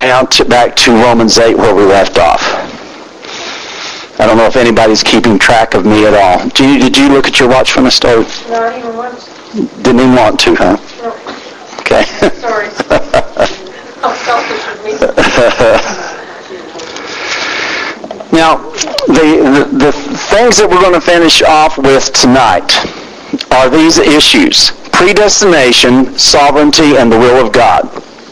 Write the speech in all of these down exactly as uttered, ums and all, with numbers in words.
now to, back to Romans eight where we left off. I don't know if anybody's keeping track of me at all. Did you, did you look at your watch when I started? No, I didn't even want to. Didn't even want to, huh? No. Okay. Sorry. How selfish of me. Now, the, the, the things that we're going to finish off with tonight are these issues: predestination, sovereignty, and the will of God.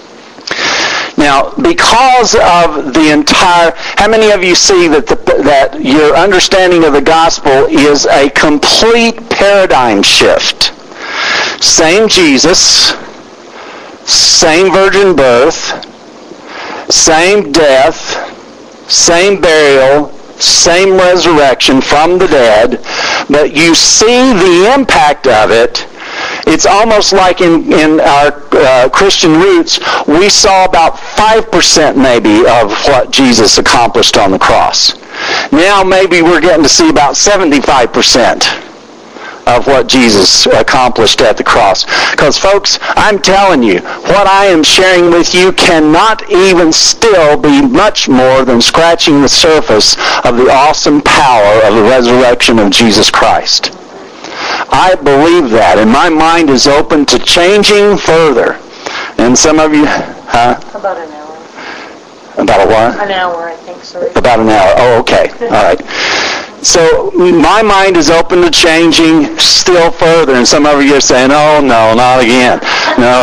Now, because of the entire, how many of you see that the, that your understanding of the gospel is a complete paradigm shift? Same Jesus, same virgin birth, same death, same burial, same resurrection from the dead, but you see the impact of it. It's almost like in, in our uh, Christian roots, we saw about five percent maybe of what Jesus accomplished on the cross. Now maybe we're getting to see about seventy-five percent of what Jesus accomplished at the cross. Because, folks, I'm telling you, what I am sharing with you cannot even still be much more than scratching the surface of the awesome power of the resurrection of Jesus Christ. I believe that, and my mind is open to changing further. And some of you, huh? About an hour. About a what? An hour, I think, sorry. About an hour. Oh, okay. All right. So my mind is open to changing still further, and some of you are saying, oh, no, not again. No.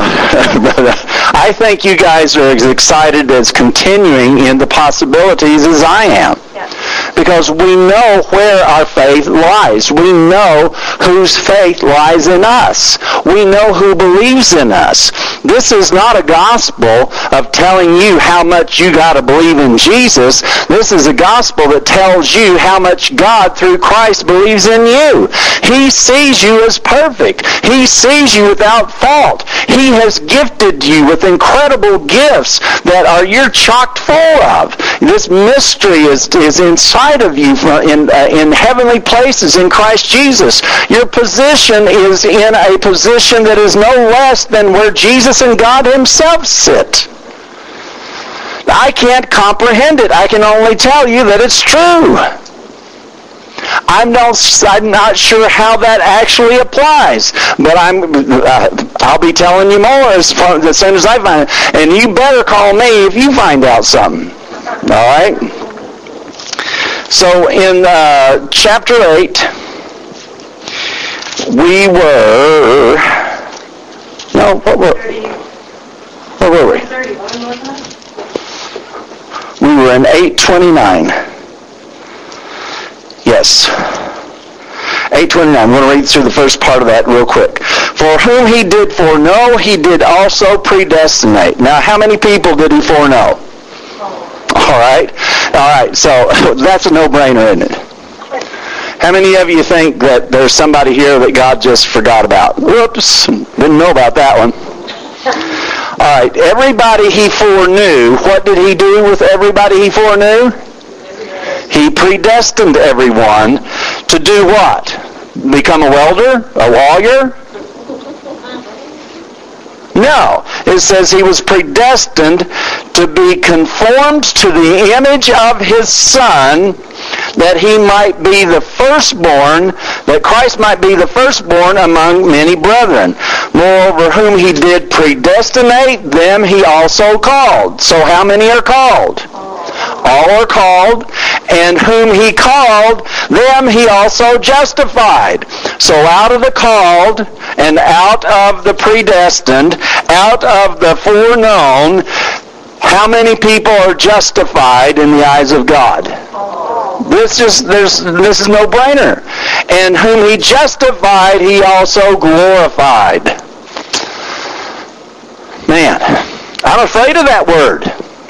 I think you guys are as excited as continuing in the possibilities as I am. Yeah. Because we know where our faith lies. We know whose faith lies in us. We know who believes in us. This is not a gospel of telling you how much you got to believe in Jesus. This is a gospel that tells you how much God through Christ believes in you. He sees you as perfect. He sees you without fault. He has gifted you with incredible gifts that are you're chock full of. This mystery is, is inside of you in, uh, in heavenly places in Christ Jesus. Your position is in a position that is no less than where Jesus and God himself sit. I can't comprehend it. I can only tell you that it's true. I'm not, I'm not sure how that actually applies, but I'm, uh, I'll be telling you more as, far, as soon as I find it. And you better call me if you find out something. All right? So in uh, chapter eight, we were... No, what were, where were we? We were in eight twenty-nine. Yes. eight twenty-nine. I'm going to read through the first part of that real quick. For whom he did foreknow, he did also predestinate. Now, how many people did he foreknow? All right. All right. So that's a no-brainer, isn't it? How many of you think that there's somebody here that God just forgot about? Whoops. Didn't know about that one. All right. Everybody he foreknew, what did he do with everybody he foreknew? He predestined everyone to do what? Become a welder? A lawyer? No. It says he was predestined to be conformed to the image of his Son, that he might be the firstborn, that Christ might be the firstborn among many brethren. Moreover, whom he did predestinate, them he also called. So how many are called? All are called, and whom he called, them he also justified. So out of the called, and out of the predestined, out of the foreknown, how many people are justified in the eyes of God? This is there's this is no brainer. And whom he justified, he also glorified. Man, I'm afraid of that word.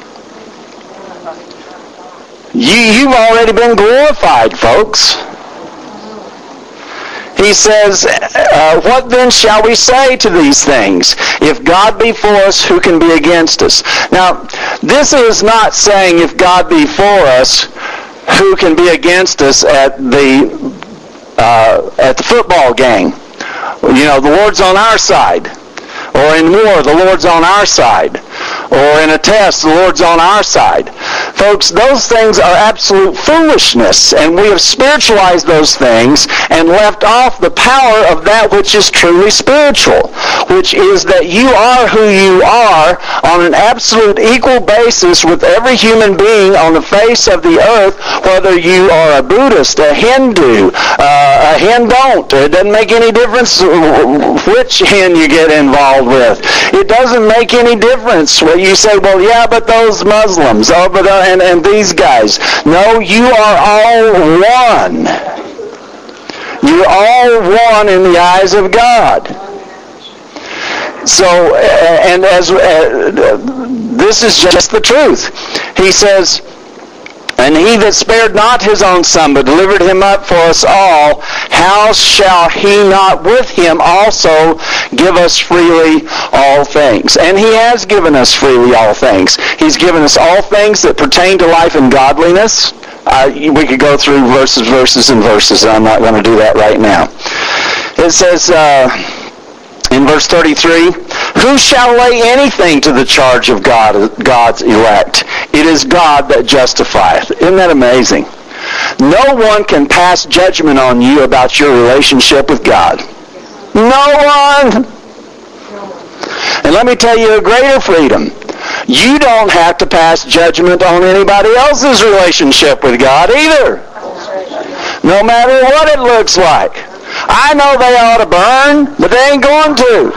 You, you've already been glorified, folks. He says, uh, what then shall we say to these things? If God be for us, who can be against us? Now, this is not saying if God be for us, who can be against us at the uh, at the football game. You know, the Lord's on our side. Or in war, the Lord's on our side. or in a test, the Lord's on our side. Folks, those things are absolute foolishness, and we have spiritualized those things and left off the power of that which is truly spiritual, which is that you are who you are on an absolute equal basis with every human being on the face of the earth, whether you are a Buddhist, a Hindu, uh, a Hindont. It doesn't make any difference which hen you get involved with. It doesn't make any difference. Well, you say, well, yeah, but those Muslims, oh, but uh, and, and these guys. No, you are all one. You're all one in the eyes of God. So, and as uh, this is just the truth. He says, and he that spared not his own son, but delivered him up for us all, how shall he not with him also give us freely all things? And he has given us freely all things. He's given us all things that pertain to life and godliness. Uh, we could go through verses, verses, and verses, and I'm not going to do that right now. It says uh, in verse thirty-three, who shall lay anything to the charge of God, God's elect? It is God that justifieth. Isn't that amazing? No one can pass judgment on you about your relationship with God. No one. And let me tell you a greater freedom. You don't have to pass judgment on anybody else's relationship with God either. No matter what it looks like. I know they ought to burn, but they ain't going to.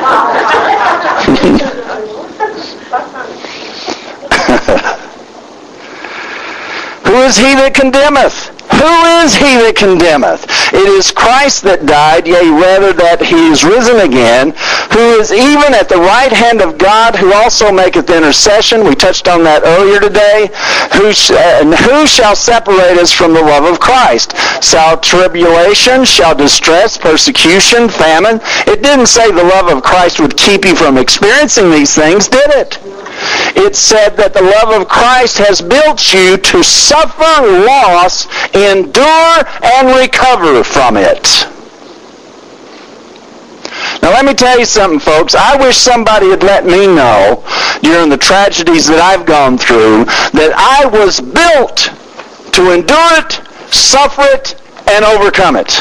Who is he that condemneth? Who is he that condemneth? It is Christ that died, yea, rather that he is risen again, who is even at the right hand of God, who also maketh intercession. We touched on that earlier today. Who, sh- uh, who shall separate us from the love of Christ? Shall tribulation, shall distress, persecution, famine? It didn't say the love of Christ would keep you from experiencing these things, did it? It said that the love of Christ has built you to suffer loss, endure, and recover from it. Now let me tell you something, folks. I wish somebody had let me know during the tragedies that I've gone through that I was built to endure it, suffer it, and overcome it.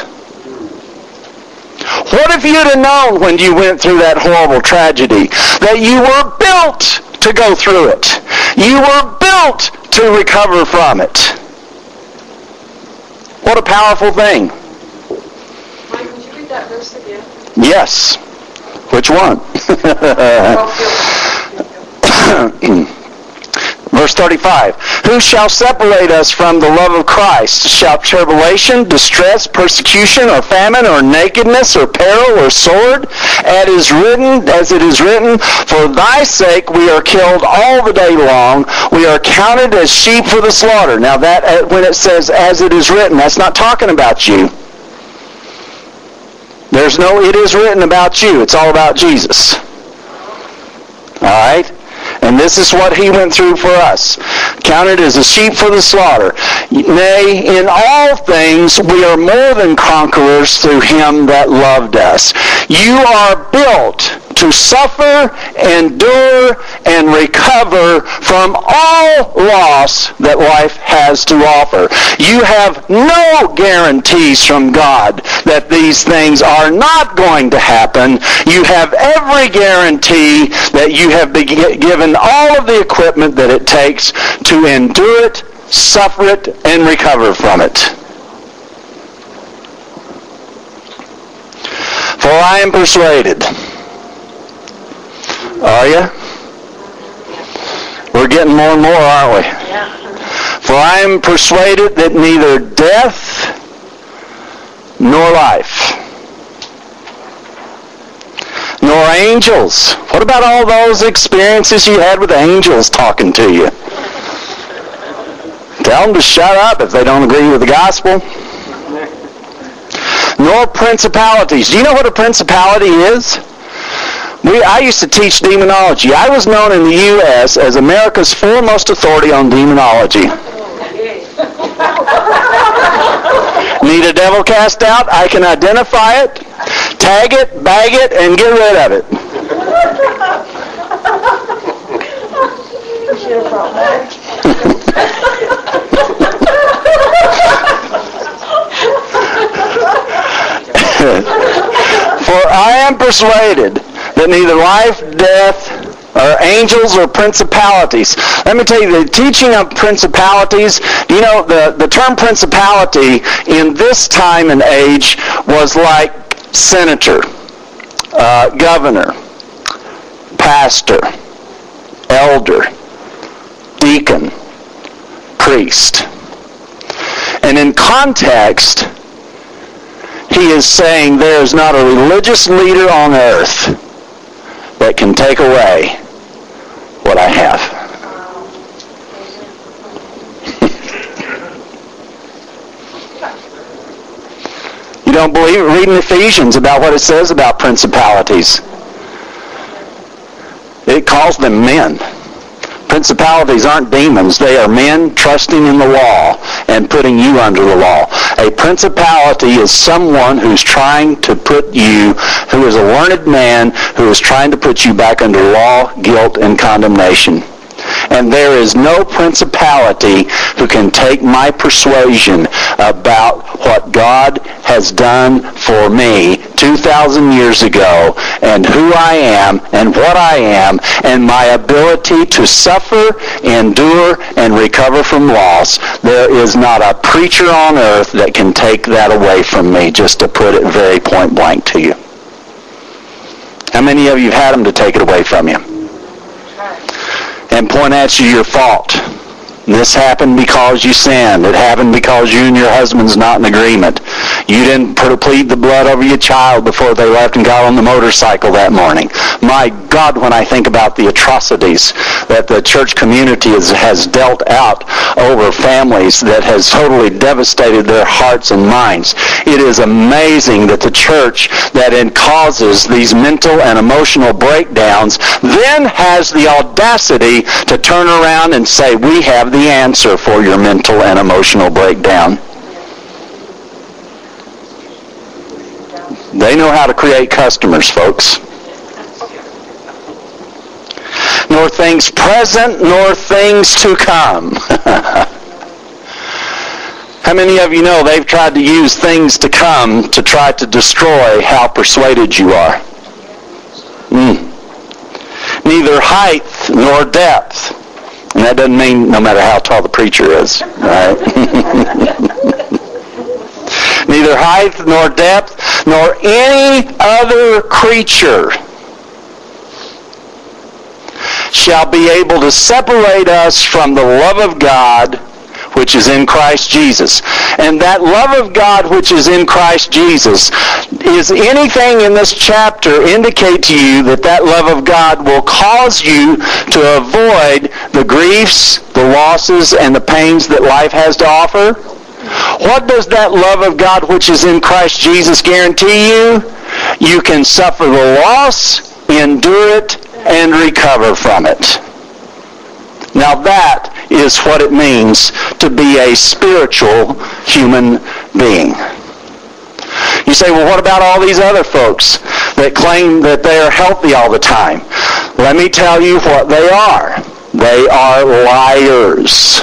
What if you'd have known when you went through that horrible tragedy that you were built to go through it? You were built to recover from it. What a powerful thing. Mike, would you read that verse again? Yes. Which one? Verse thirty-five, who shall separate us from the love of Christ? Shall tribulation, distress, persecution, or famine, or nakedness, or peril, or sword? As it is written, as it is written, for thy sake we are killed all the day long. We are counted as sheep for the slaughter. Now that, when it says as it is written, that's not talking about you. There's no it is written about you. It's all about Jesus. All right? And this is what he went through for us. Counted as a sheep for the slaughter. Nay, in all things we are more than conquerors through him that loved us. You are built to suffer, endure, and recover from all loss that life has to offer. You have no guarantees from God that these things are not going to happen. You have every guarantee that you have been given all of the equipment that it takes to endure it, suffer it, and recover from it. For I am persuaded. Are you? We're getting more and more, aren't we? Yeah. For I am persuaded that neither death nor life, nor angels. What about all those experiences you had with angels talking to you? Tell them to shut up if they don't agree with the gospel. Nor principalities. Do you know what a principality is? We, I used to teach demonology. I was known in the U S as America's foremost authority on demonology. Need a devil cast out? I can identify it, tag it, bag it, and get rid of it. am persuaded that neither life, death, or angels or principalities. Let me tell you, the teaching of principalities, you know, the, the term principality in this time and age was like senator, uh, governor, pastor, elder, deacon, priest. And in context, he is saying there is not a religious leader on earth that can take away what I have. You don't believe it? Read in Ephesians about what it says about principalities. It calls them men. Principalities aren't demons. They are men trusting in the law and putting you under the law. A principality is someone who's trying to put you, who is a learned man, who is trying to put you back under law, guilt, and condemnation. And there is no principality who can take my persuasion about what God has done for me two thousand years ago and who I am and what I am and my ability to suffer, endure, and recover from loss. There is not a preacher on earth that can take that away from me, just to put it very point blank to you. How many of you have had them to take it away from you? And point at you your fault. This happened because you sinned. It happened because you and your husband's not in agreement. You didn't plead the blood over your child before they left and got on the motorcycle that morning. My God, when I think about the atrocities that the church community has, has dealt out over families that has totally devastated their hearts and minds, it is amazing that the church that in causes these mental and emotional breakdowns then has the audacity to turn around and say, we have the answer for your mental and emotional breakdown. They know how to create customers, folks. Nor things present, nor things to come. How many of you know they've tried to use things to come to try to destroy how persuaded you are? Mm. Neither height nor depth. And that doesn't mean no matter how tall the preacher is, right? Neither height nor depth nor any other creature shall be able to separate us from the love of God which is in Christ Jesus. And that love of God which is in Christ Jesus, is anything in this chapter indicate to you that that love of God will cause you to avoid the griefs, the losses, and the pains that life has to offer? What does that love of God which is in Christ Jesus guarantee you? You can suffer the loss, endure it, and recover from it. Now that is what it means to be a spiritual human being. You say, well, what about all these other folks that claim that they are healthy all the time? Let me tell you what they are. They are liars.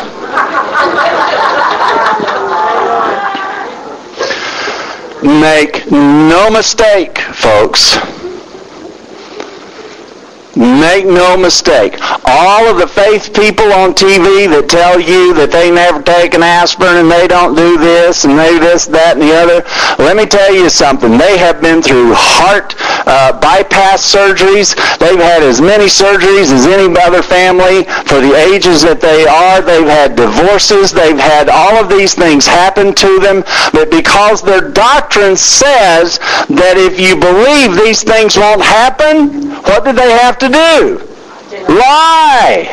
Make no mistake, folks. Make no mistake. All of the faith people on T V that tell you that they never take an aspirin and they don't do this and they this, that, and the other, let me tell you something. They have been through heart uh, bypass surgeries. They've had as many surgeries as any other family for the ages that they are. They've had divorces. They've had all of these things happen to them. But because their doctrine says that if you believe these things won't happen, what do they have to do? Lie.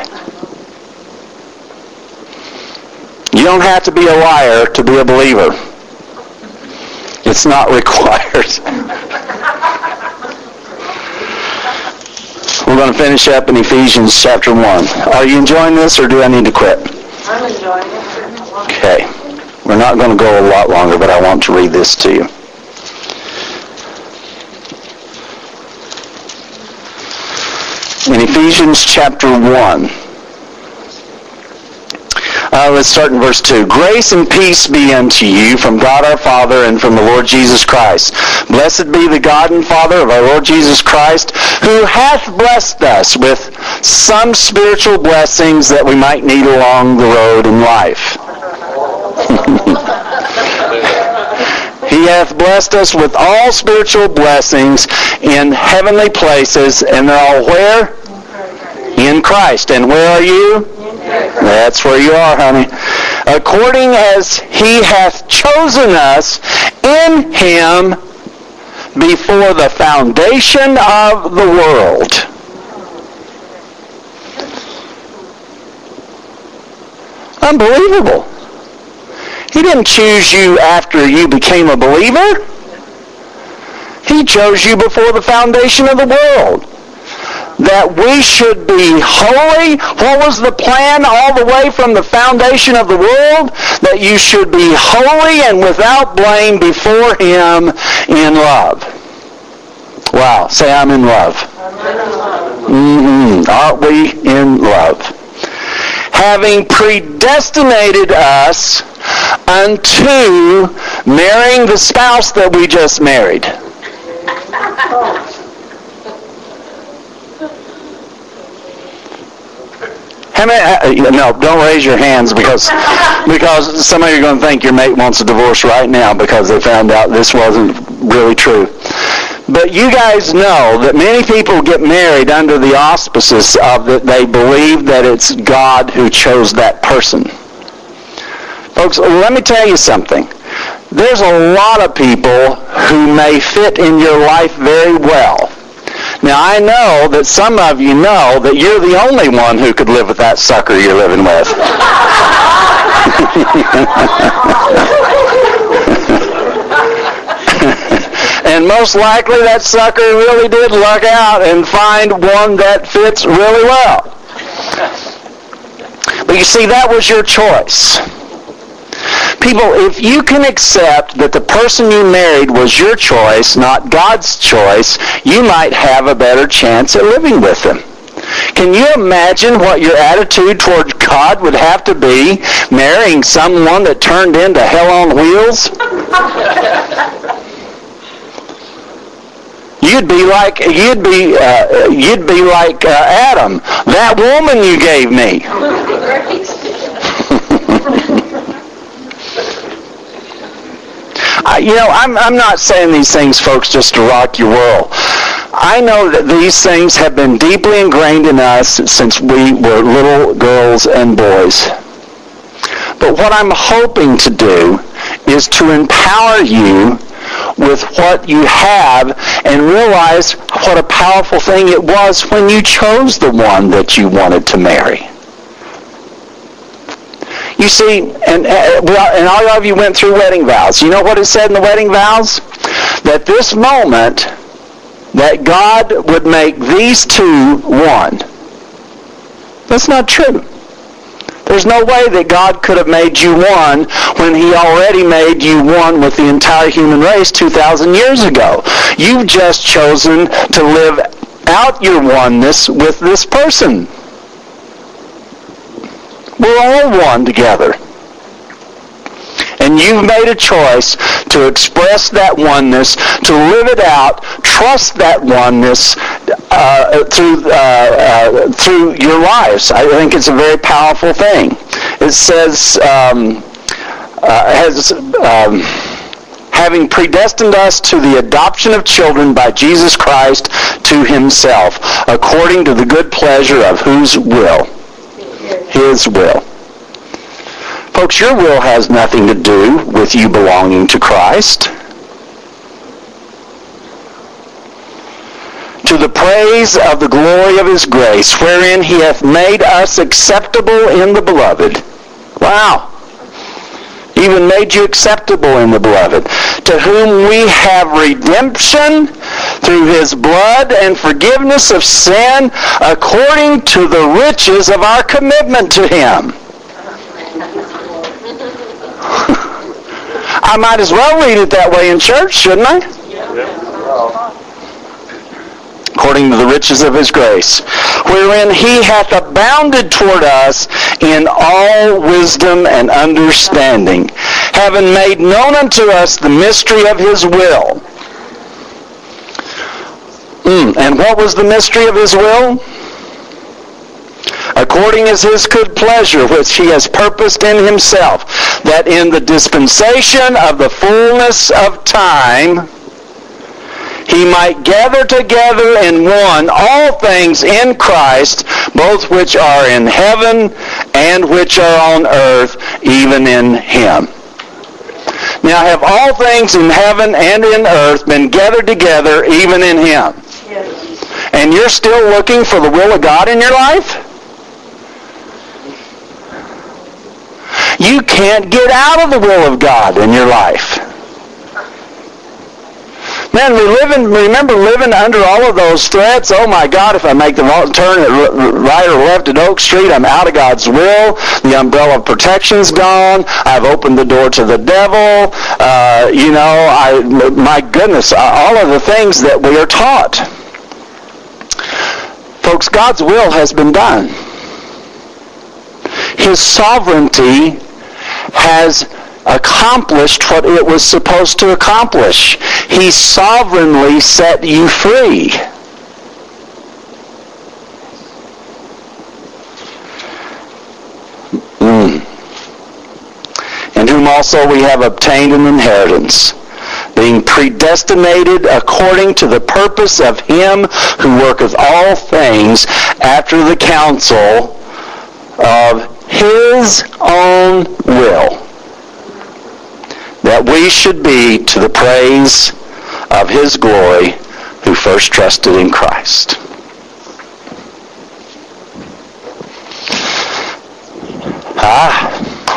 You don't have to be a liar to be a believer. It's not required. We're going to finish up in Ephesians chapter one. Are you enjoying this, or do I need to quit? I'm enjoying it. Okay. We're not going to go a lot longer, but I want to read this to you. In Ephesians chapter one, uh, Uh, let's start in verse two. Grace and peace be unto you from God our Father and from the Lord Jesus Christ. Blessed be the God and Father of our Lord Jesus Christ, who hath blessed us with some spiritual blessings that we might need along the road in life. He hath blessed us with all spiritual blessings in heavenly places, and they're all where? In Christ. And where are you? That's where you are, honey. According as he hath chosen us in him before the foundation of the world. Unbelievable. He didn't choose you after you became a believer. He chose you before the foundation of the world. That we should be holy. What was the plan all the way from the foundation of the world? That you should be holy and without blame before him in love. Wow. Say, I'm in love. Mm-hmm. Aren't we in love? Having predestinated us unto marrying the spouse that we just married. How many, uh, no, don't raise your hands because because some of you are going to think your mate wants a divorce right now because they found out this wasn't really true. But you guys know that many people get married under the auspices of that they believe that it's God who chose that person. Folks, let me tell you something. There's a lot of people who may fit in your life very well. Now, I know that some of you know that you're the only one who could live with that sucker you're living with. And most likely that sucker really did luck out and find one that fits really well. But you see, that was your choice. People, if you can accept that the person you married was your choice, not God's choice, you might have a better chance at living with them. Can you imagine what your attitude toward God would have to be marrying someone that turned into hell on wheels? You'd be like you'd be uh, you'd be like uh, Adam, that woman you gave me. I, you know, I'm I'm not saying these things, folks, just to rock your world. I know that these things have been deeply ingrained in us since we were little girls and boys. But what I'm hoping to do is to empower you with what you have and realize what a powerful thing it was when you chose the one that you wanted to marry. You see, and, and all of you went through wedding vows. You know what it said in the wedding vows? That this moment, that God would make these two one. That's not true. There's no way that God could have made you one when he already made you one with the entire human race two thousand years ago. You've just chosen to live out your oneness with this person. We're all one together. And you've made a choice to express that oneness, to live it out, trust that oneness uh, through uh, uh, through your lives. I think it's a very powerful thing. It says, um, uh, has um, having predestined us to the adoption of children by Jesus Christ to himself, according to the good pleasure of whose will? His will. Folks, your will has nothing to do with you belonging to Christ. To the praise of the glory of his grace, wherein he hath made us acceptable in the beloved. Wow. Even made you acceptable in the beloved. To whom we have redemption through his blood and forgiveness of sin, according to the riches of our commitment to him. I might as well read it that way in church, shouldn't I? according to the riches of his grace, wherein he hath abounded toward us in all wisdom and understanding, having made known unto us the mystery of his will. Mm, and what was the mystery of his will? According as his good pleasure, which he has purposed in himself, that in the dispensation of the fullness of time he might gather together in one all things in Christ, both which are in heaven and which are on earth, even in him. Now have all things in heaven and in earth been gathered together, even in him? Yes. And you're still looking for the will of God in your life? You can't get out of the will of God in your life. Man, we live in, remember living under all of those threats. Oh my God, if I make the turn at right or left at Oak Street, I'm out of God's will. The umbrella of protection's gone. I've opened the door to the devil. Uh, you know, I, my goodness, all of the things that we are taught. Folks, God's will has been done. His sovereignty has accomplished what it was supposed to accomplish. He sovereignly set you free. Mm. In whom also we have obtained an inheritance, being predestinated according to the purpose of him who worketh all things after the counsel of his own will, that we should be to the praise of his glory who first trusted in Christ. Ah.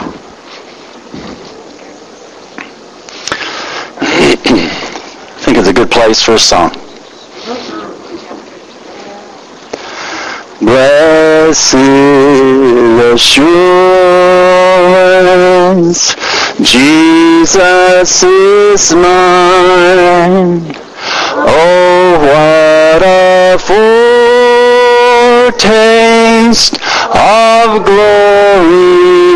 I think it's a good place for a song. Blessed assurance, Jesus is mine. Oh, what a foretaste of glory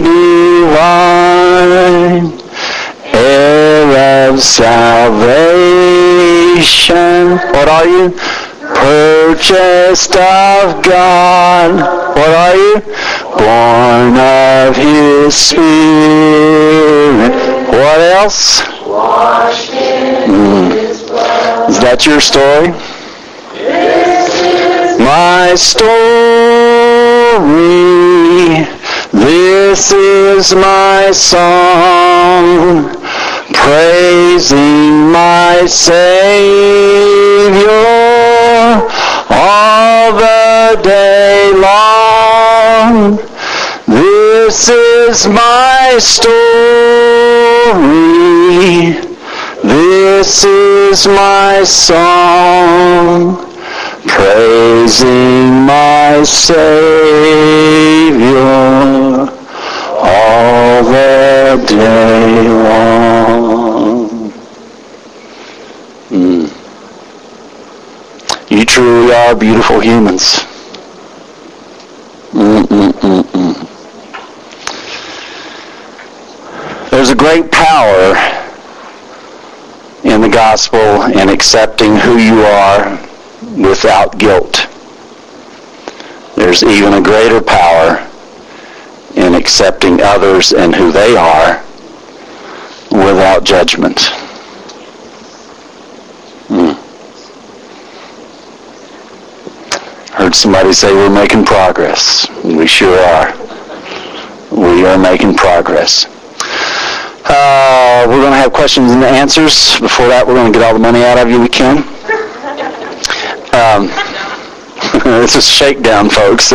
divine, heir of salvation. What are you? Purchased of God. What are you? Born of his Spirit. What else? Washed in mm. his blood. Is that your story? This is my story. This is my song, praising my Savior all the day long. This is my story. This is my song, praising my Savior all the day long. Mm. You truly are beautiful humans. Mm-mm-mm-mm. There's a great power in the gospel in accepting who you are without guilt. There's even a greater power in accepting others and who they are without judgment. Hmm. Heard somebody say we're making progress. We sure are. We are making progress. Uh, we're going to have questions and answers. Before that, we're going to get all the money out of you we can. Um, this is shakedown, folks.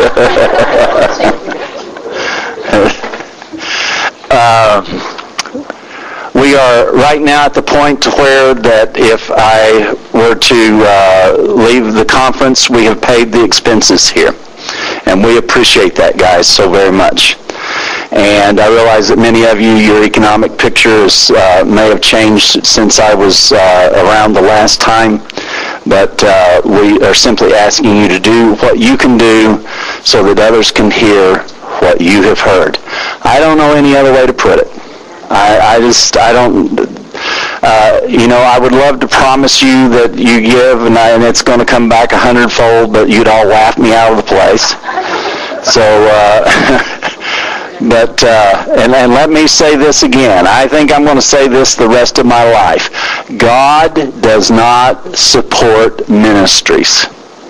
uh, we are right now at the point to where that if I were to uh, leave the conference, we have paid the expenses here. And we appreciate that, guys, so very much. And I realize that many of you, your economic pictures uh, may have changed since I was uh, around the last time. But uh, we are simply asking you to do what you can do so that others can hear what you have heard. I don't know any other way to put it. I, I just, I don't, uh, you know, I would love to promise you that you give and, I, and it's going to come back a hundredfold, but you'd all laugh me out of the place. So, uh, but, uh, and, and let me say this again. I think I'm going to say this the rest of my life. God does not support ministries.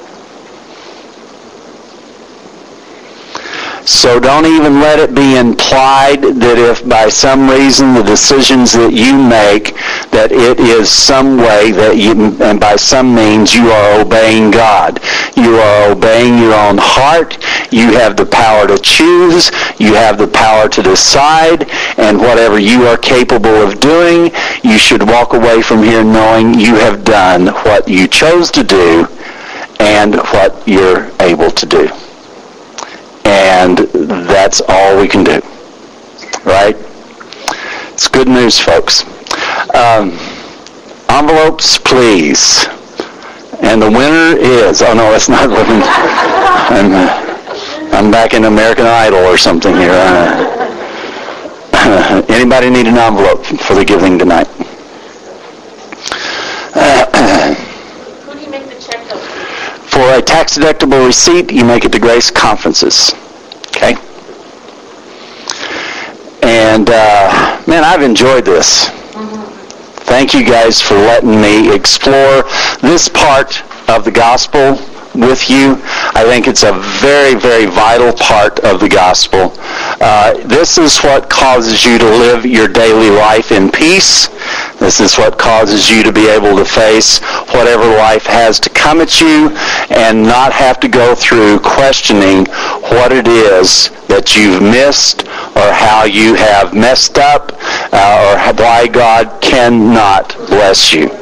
So don't even let it be implied that if by some reason the decisions that you make, that it is some way that you, and by some means you are obeying God. You are obeying your own heart. You have the power to choose. You have the power to decide. And whatever you are capable of doing, you should walk away from here knowing you have done what you chose to do and what you're able to do. And that's all we can do, right? It's good news, folks. Um, envelopes, please. And the winner is, oh no, that's not living. I'm, uh, I'm back in American Idol or something here. Uh, anybody need an envelope for the giving tonight? Uh, Who do you make the check out to? For a tax-deductible receipt, you make it to Grace Conferences. Okay? And, uh, man, I've enjoyed this. Thank you guys for letting me explore this part of the gospel with you. I think it's a very, very vital part of the gospel. Uh, this is what causes you to live your daily life in peace. This is what causes you to be able to face whatever life has to come at you and not have to go through questioning what it is that you've missed or how you have messed up uh, or why God cannot bless you.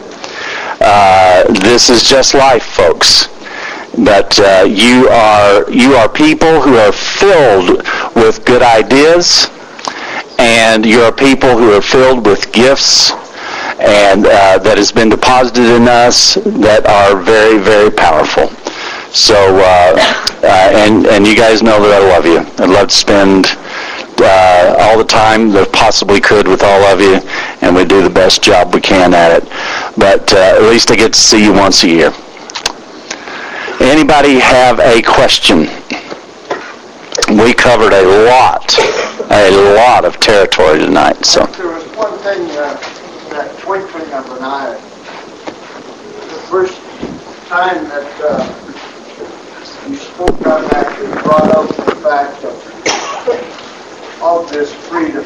Uh, this is just life, folks. But uh, you are you are people who are filled with good ideas, and you are people who are filled with gifts, and uh, that has been deposited in us that are very, very powerful. So, uh, uh, and and you guys know that I love you. I'd love to spend uh, all the time that I possibly could with all of you, and we do the best job we can at it. But uh, at least I get to see you once a year. Anybody have a question? We covered a lot, a lot of territory tonight. So there was one thing uh, that twinkling of an eye. The first time that uh, you spoke on that, you brought out the fact of, of this freedom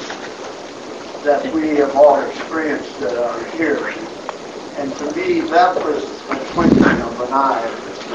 that, that we have all experienced that are here. And to me, that was a twinkling of an eye.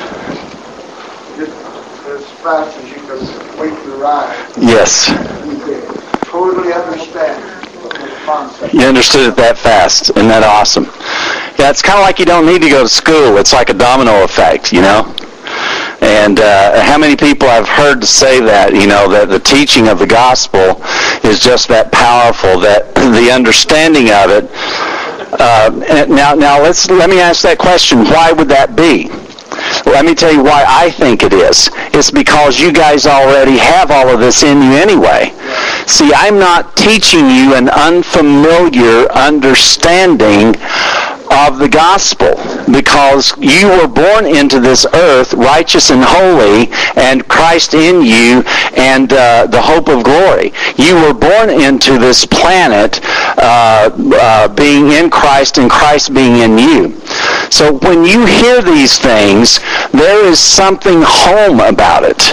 Just as fast as you can wink your eye. yes, You could totally understand the concept. you understood it that fast. Isn't that awesome? Yeah, it's kind of like you don't need to go to school. It's like a domino effect, you know? And uh, how many people I've heard say that, you know, that the teaching of the gospel is just that powerful, that the understanding of it. Uh, now, now let's let me ask that question. Why would that be? Let me tell you why I think it is. It's because you guys already have all of this in you anyway. See, I'm not teaching you an unfamiliar understanding of the gospel, because you were born into this earth righteous and holy, and Christ in you, and uh, the hope of glory. You were born into this planet uh, uh, being in Christ and Christ being in you. So when you hear these things, there is something home about it.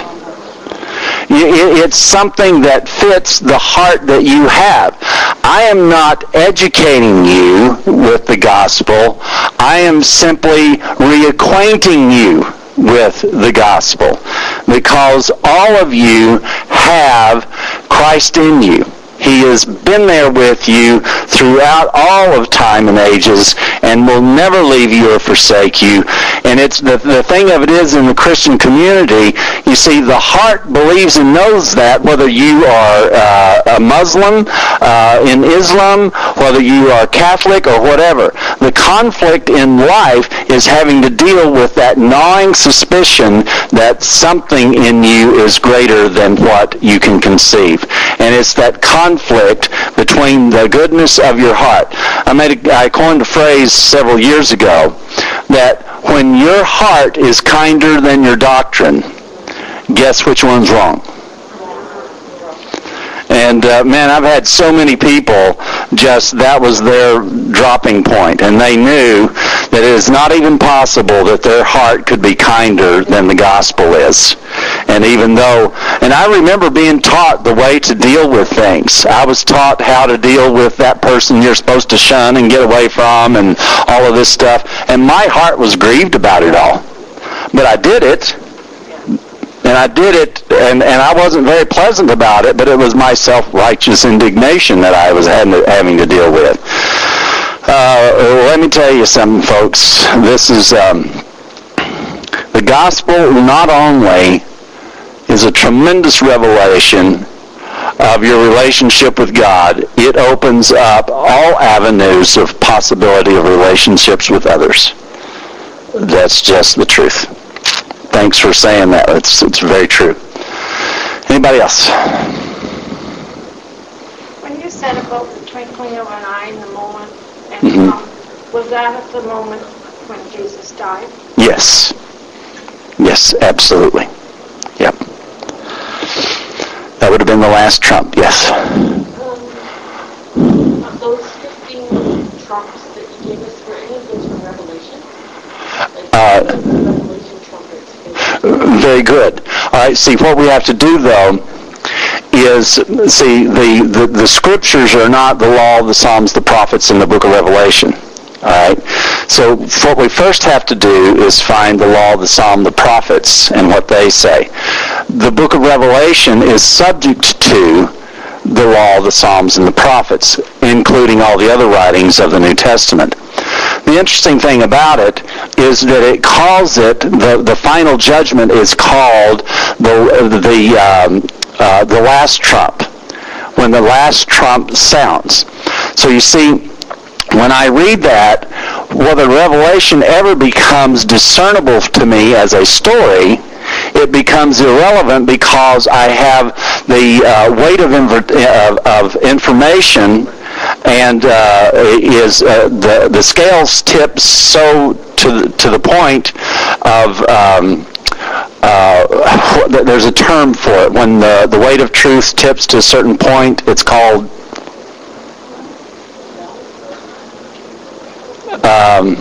It's something that fits the heart that you have. I am not educating you with the gospel. I am simply reacquainting you with the gospel, because all of you have Christ in you. He has been there with you throughout all of time and ages, and will never leave you or forsake you. And it's the, the thing of it is, in the Christian community, You see, the heart believes and knows that, whether you are uh, a Muslim uh, in Islam, whether you are Catholic or whatever. The conflict in life is having to deal with that gnawing suspicion that something in you is greater than what you can conceive. And it's that conflict between the goodness of your heart. I made a, I coined a phrase several years ago that when your heart is kinder than your doctrine, guess which one's wrong? And uh, man, I've had so many people just, that was their dropping point. And they knew that it is not even possible that their heart could be kinder than the gospel is. And even though, and I remember being taught the way to deal with things. I was taught how to deal with that person you're supposed to shun and get away from and all of this stuff. And my heart was grieved about it all. But I did it. And I did it, and, and I wasn't very pleasant about it, but it was my self-righteous indignation that I was having to deal with. Uh, let me tell you something, folks. This is, um, the gospel not only is a tremendous revelation of your relationship with God, it opens up all avenues of possibility of relationships with others. That's just the truth. Thanks for saying that. It's it's very true. Anybody else? When you said about the twinkling of an eye in the moment, and Mm-hmm. um, was that at the moment when Jesus died? Yes. Yes, absolutely. Yep. That would have been the last trump, yes. Um, of those fifteen trumps that you gave us, were any of those from Revelation? Like, Uh, Revelation trumpets. Very good. All right, see, what we have to do, though, is, see, the, the, the scriptures are not the law, the Psalms, the prophets, and the book of Revelation. All right? So what we first have to do is find the law, the Psalm, the prophets, and what they say. The book of Revelation is subject to the law, the Psalms, and the prophets, including all the other writings of the New Testament. The interesting thing about it is that it calls it, the, the final judgment is called the the um, uh, the last trump, when the last trump sounds. So you see, when I read that, whether Revelation ever becomes discernible to me as a story, it becomes irrelevant because I have the uh, weight of, inv- of, of information, and uh, is uh, the the scales tip so to the, to the point of um, uh, there's a term for it. When the the weight of truth tips to a certain point, it's called um,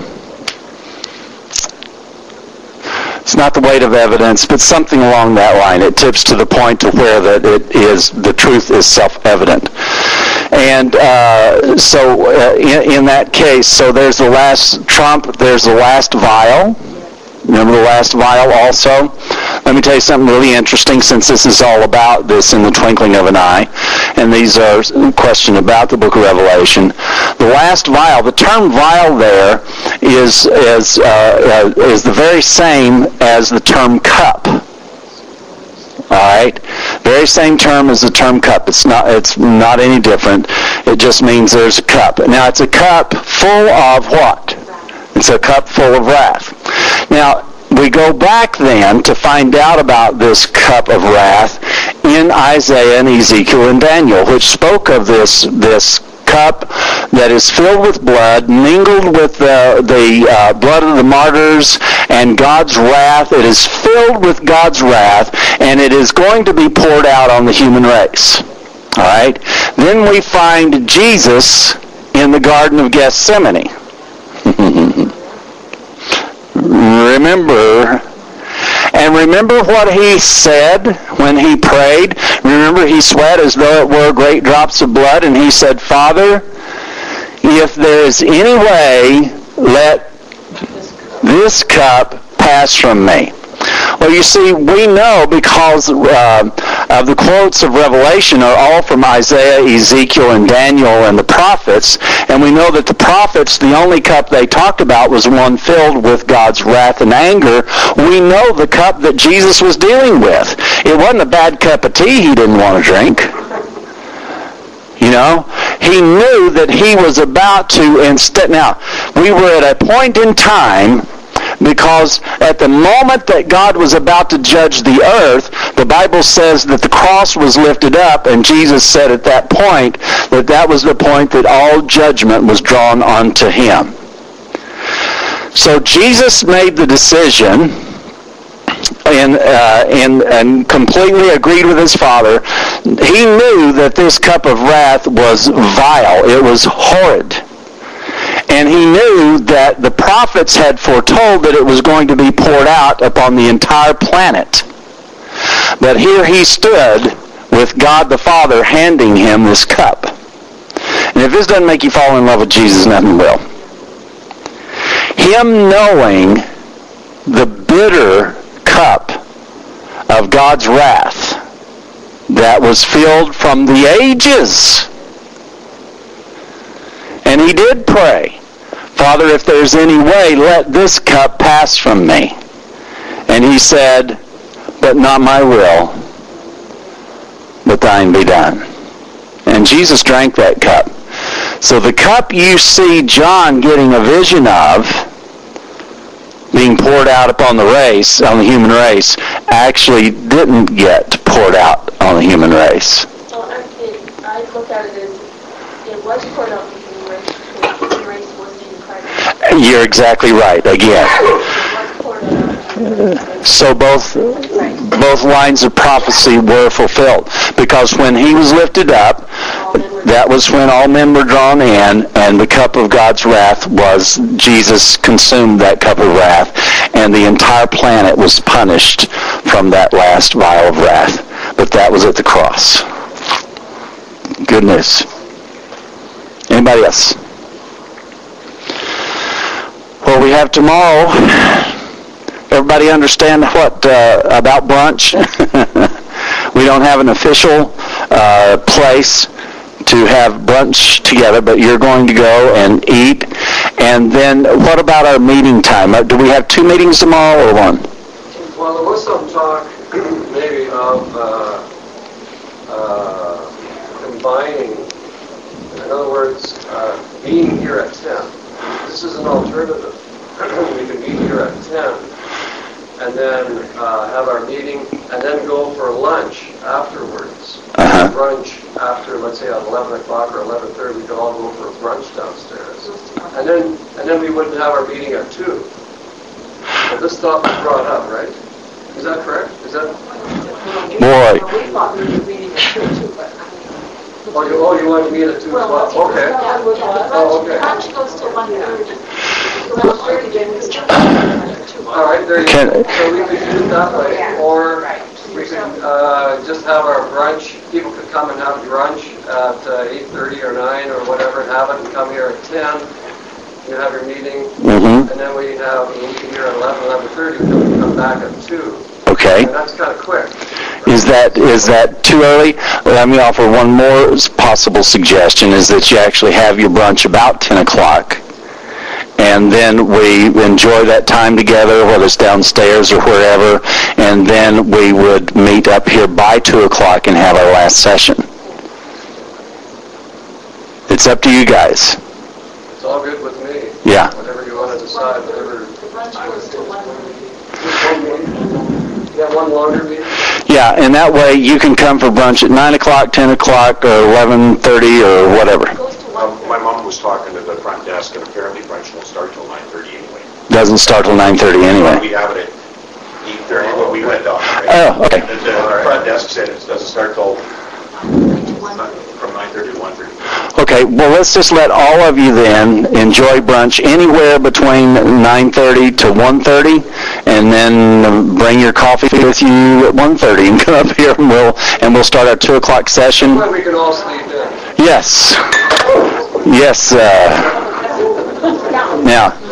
it's not the weight of evidence, but something along that line. It tips to the point to where that it is, the truth is self-evident. And uh, so uh, in, in that case, so there's the last trump, there's the last vial. Remember the last vial also? Let me tell you something really interesting, since this is all about this in the twinkling of an eye, and these are questions about the book of Revelation. The last vial, the term vial there is is uh, uh, is the very same as the term cup. All right, very same term as the term cup. It's not it's not any different. It just means there's a cup. Now it's a cup full of what? It's a cup full of wrath. Now, we go back then to find out about this cup of wrath in Isaiah and Ezekiel and Daniel, which spoke of this this cup that is filled with blood, mingled with the, the uh, blood of the martyrs and God's wrath. It is filled with God's wrath, and it is going to be poured out on the human race. All right? Then we find Jesus in the Garden of Gethsemane. Remember, and remember what he said when he prayed. Remember, he sweat as though it were great drops of blood, and he said, "Father, if there is any way, let this cup pass from me." Well, you see, we know because uh, of the quotes of Revelation are all from Isaiah, Ezekiel, and Daniel and the prophets. And we know that the prophets, the only cup they talked about was one filled with God's wrath and anger. We know the cup that Jesus was dealing with. It wasn't a bad cup of tea he didn't want to drink. You know, he knew that he was about to instead. Now, we were at a point in time, because at the moment that God was about to judge the earth, the Bible says that the cross was lifted up, and Jesus said at that point that that was the point that all judgment was drawn onto him. So Jesus made the decision and, uh, and, and completely agreed with his Father. He knew that this cup of wrath was vile. It was horrid. And he knew that the prophets had foretold that it was going to be poured out upon the entire planet. But here he stood with God the Father handing him this cup. And if this doesn't make you fall in love with Jesus, nothing will. Him knowing the bitter cup of God's wrath that was filled from the ages. And he did pray, Father, if there's any way, let this cup pass from me. And he said, but not my will, but thine be done. And Jesus drank that cup. So the cup you see John getting a vision of being poured out upon the race, on the human race, actually didn't get poured out on the human race. Well, I think, I look at it as it was poured out on the human race because the human race wasn't in Christ. You're exactly right, again. So both both lines of prophecy were fulfilled. Because when he was lifted up, that was when all men were drawn in, and the cup of God's wrath was, Jesus consumed that cup of wrath, and the entire planet was punished from that last vial of wrath. But that was at the cross. Good news. Anybody else? Well, we have tomorrow. Everybody understand what uh, about brunch? We don't have an official uh, place to have brunch together, but you're going to go and eat. And then what about our meeting time? Do we have two meetings tomorrow or one? Well, there was some talk maybe of uh, uh, combining, in other words, uh, being here at ten. This is an alternative. We can be here at ten and then uh, have our meeting and then go for lunch afterwards. Uh-huh. Brunch after, let's say, at eleven o'clock or eleven thirty, we could all go for a brunch downstairs. And then and then we wouldn't have our meeting at two. But this thought was brought up, right? Is that correct? Is that... Boy. We thought we were meeting at two, too, but I mean... Oh, you, oh, you want to meet at two as well? Okay. Yeah, the Oh, okay. lunch goes to one thirty. one thirty, then we start at two. All right, there you Can- go. So we could do it that way, or we could uh, just have our brunch. People could come and have brunch at uh, eight thirty or nine or whatever, and have it and come here at ten. You have your meeting, Mm-hmm. and then we have a meeting here at eleven, eleven thirty, then we come back at two. Okay. And that's kind of quick. Is that is that too early? Let me offer one more possible suggestion, is that you actually have your brunch about ten o'clock. And then we enjoy that time together, whether it's downstairs or wherever, and then we would meet up here by two o'clock and have our last session. It's up to you guys. It's all good with me. Yeah. Whatever you want to decide, whatever. The brunch goes to one thirty. Yeah, one longer meeting. Yeah, and that way you can come for brunch at nine o'clock, ten o'clock, or eleven thirty, or whatever. It goes to Um, one my thirty. mom was talking to the front desk, and apparently brunch won't start till nine thirty anyway. Doesn't start till nine thirty anyway. We have it at eight thirty when we went down. Right? Oh, okay. The, the front desk said it doesn't start till one thirty. from nine thirty to one thirty. Okay, well, let's just let all of you then enjoy brunch anywhere between nine thirty to one thirty, and then bring your coffee with you at one thirty and come up here, and we'll and we'll start our two o'clock session. Well, we can all sleep in. Yes, yes. Uh, now,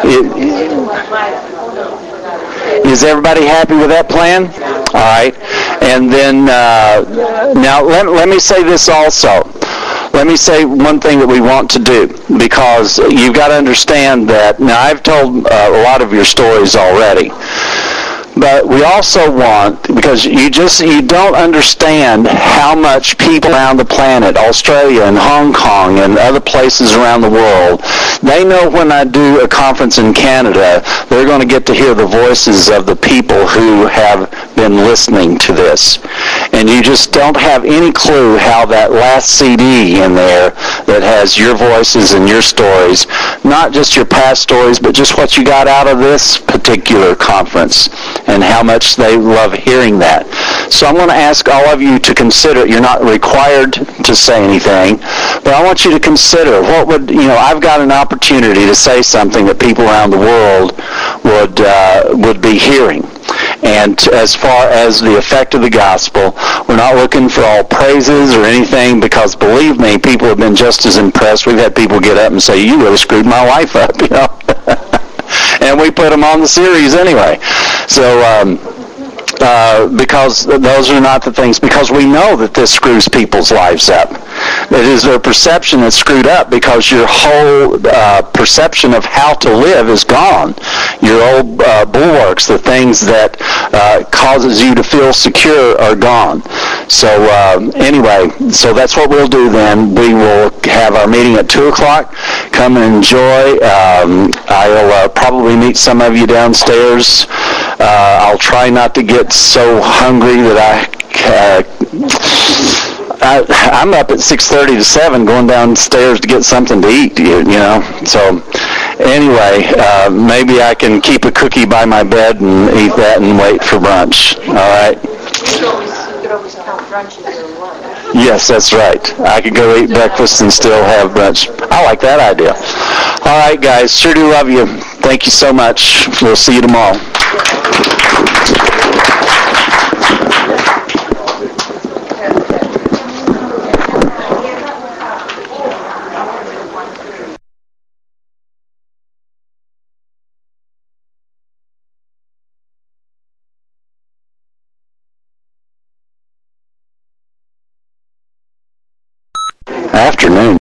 i- is everybody happy with that plan? All right. And then, uh, now let, let me say this also. Let me say one thing that we want to do, because you've got to understand that, now I've told uh, a lot of your stories already, but we also want, because you just, you don't understand how much people around the planet, Australia and Hong Kong and other places around the world, they know when I do a conference in Canada, they're going to get to hear the voices of the people who have been listening to this. And you just don't have any clue how that last C D in there that has your voices and your stories, not just your past stories, but just what you got out of this particular conference, and how much they love hearing that. So I'm going to ask all of you to consider, you're not required to say anything, but I want you to consider what would, you know, I've got an opportunity to say something that people around the world would, uh, would be hearing. And as far as the effect of the gospel, we're not looking for all praises or anything, because believe me, people have been just as impressed. We've had people get up and say, you really screwed my life up, you know. And we put them on the series anyway. So, um, uh, because those are not the things, because we know that this screws people's lives up. It is their perception that's screwed up, because your whole uh, perception of how to live is gone. Your old uh, bulwarks, the things that uh, causes you to feel secure, are gone. So uh, anyway, so that's what we'll do then. We will have our meeting at two o'clock. Come and enjoy. Um, I'll uh, probably meet some of you downstairs. Uh, I'll try not to get so hungry that I... Uh, I, I'm up at six thirty to seven going downstairs to get something to eat, you, you know. So anyway, uh, maybe I can keep a cookie by my bed and eat that and wait for brunch. All right? You could always, you could always count brunch as your lunch. Yes, that's right. I could go eat breakfast and still have brunch. I like that idea. All right, guys. Sure do love you. Thank you so much. We'll see you tomorrow. Afternoon.